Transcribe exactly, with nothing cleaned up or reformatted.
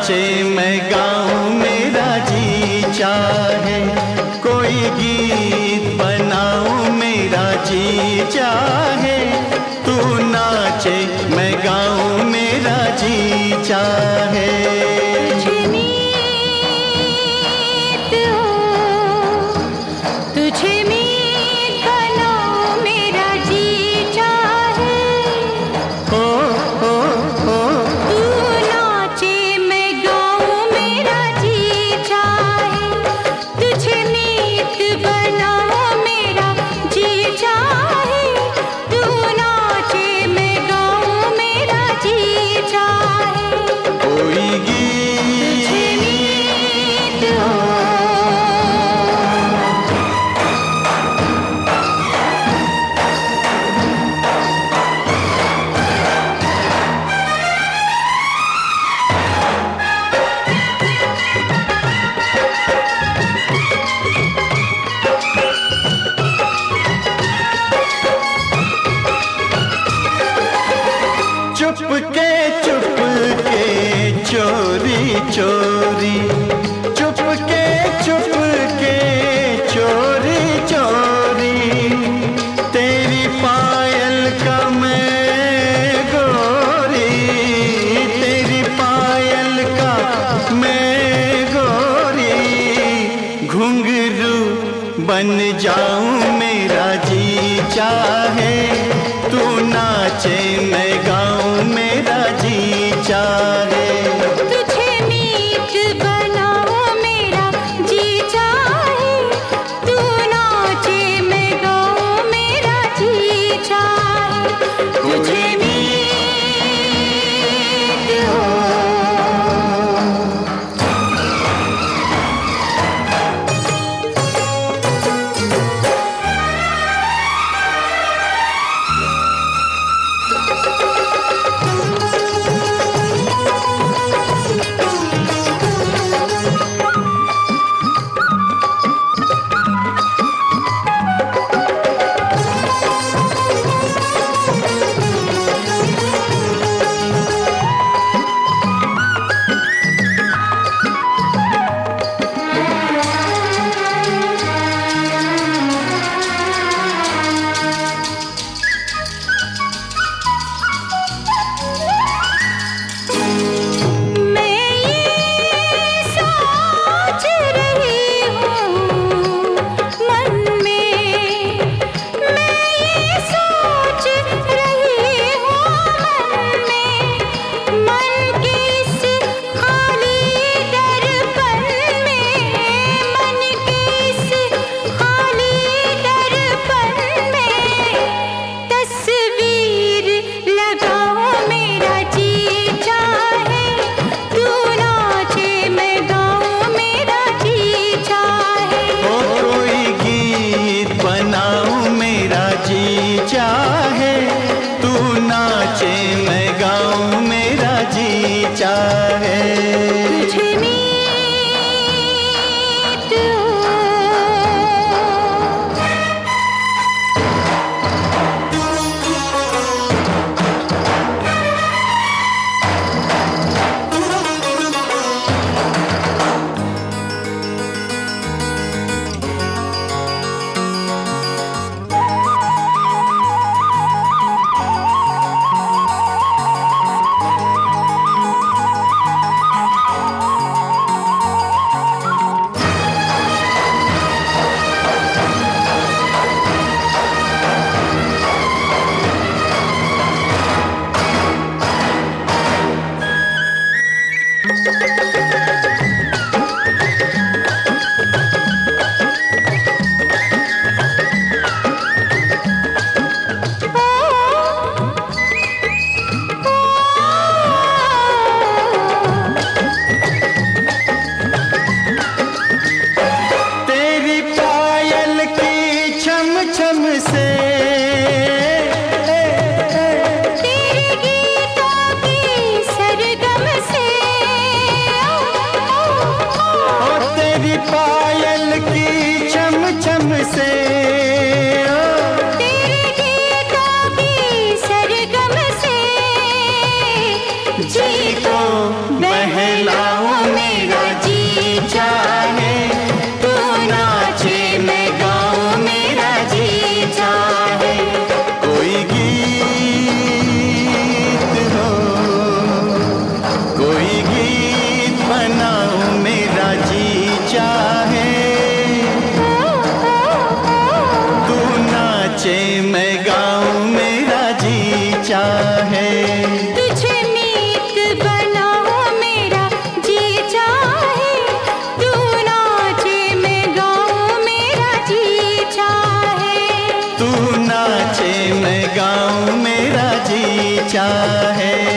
नाचे मैं गाऊं मेरा जी चाहे, कोई गीत बनाऊं मेरा जी चाहे, तू नाचे मैं गाऊं मेरा जी चाहे। चुपके चुपके चोरी चोरी, चुपके चुपके चोरी चोरी, तेरी पायल का मैं गोरी, तेरी पायल का मैं गोरी, घुंघरू बन जाऊं मेरा जी चाहे, तू नाचे मैं गाऊं मेरा जी चाहे। तुझे मीत बनाऊं मेरा जी चाहे, तू नाचे मैं गाऊं मेरा जी चाहे। तुझे चाहे, तू नाचे मैं गाऊं मेरा जी चाहे। तुझे मीत नाचे मैं गाऊं मेरा जी चाहे।